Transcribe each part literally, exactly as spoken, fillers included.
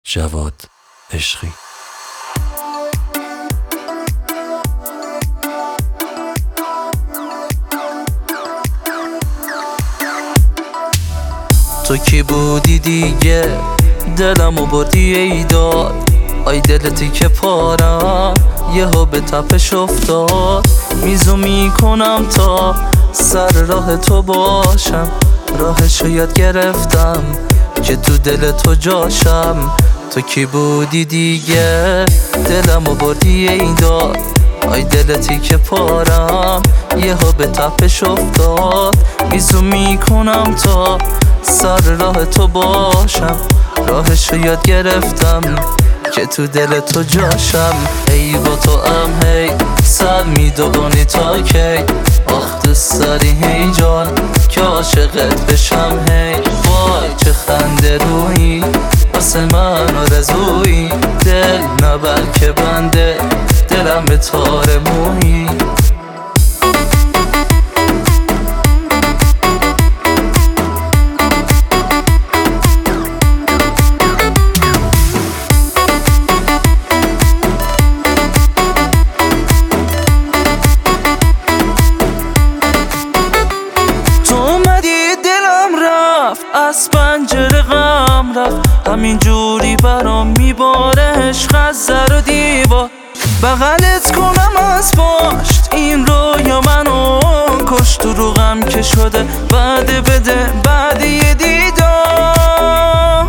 جواد عشقی. تو کی بودی دیگه دلمو بردی ای داد، آی دلتی که پارم یهو به تپش افتاد. میزو میکنم تا سر راه تو باشم، راهشو یاد گرفتم که تو دل تو جاشم. تو کی بودی دیگه دلمو بردی ای داد، آی دلتی که پارم یهو به تپش افتاد. میزو میکنم تا سر راه تو باشم، راهشو یاد گرفتم که تو دل تو جاشم. ای با تو ام هی سر میدوانی تا کی، آخ دوست داری هی جان که عاشقت بشم هی. وای چه خنده رویی واسه من آرزویی، دل نبر که بنده دلم به تار مویی. از پنجره غم رفت، همین جوری برام میباره عشق از در و دیوار. بغلت کنم از پشت این رویا منو کشت، تو رو غم که شده بعد بده بعد یه دیدار.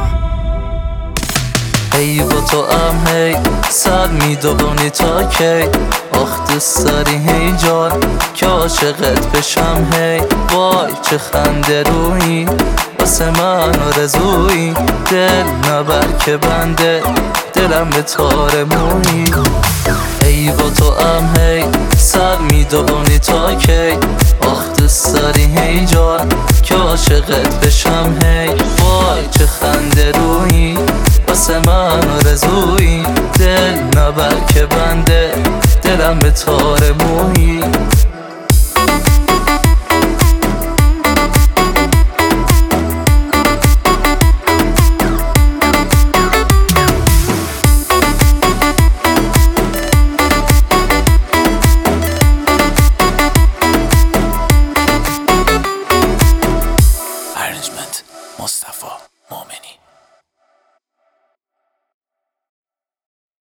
ای با تو ام هی سر میدوانی تا کی، آخ دوست داری هی جان که عاشقت بشم هی. وای چه خنده رویی واسه من آرزویی، دل نبر که بنده دلم به تار مویی. ای با تو ام هی سر میدوانی تا کی، آخ دوست داری هی جان که عاشقت بشم هی. وای چه خنده رویی واسه من آرزویی، دل نبر که بنده دلم به تار مویی.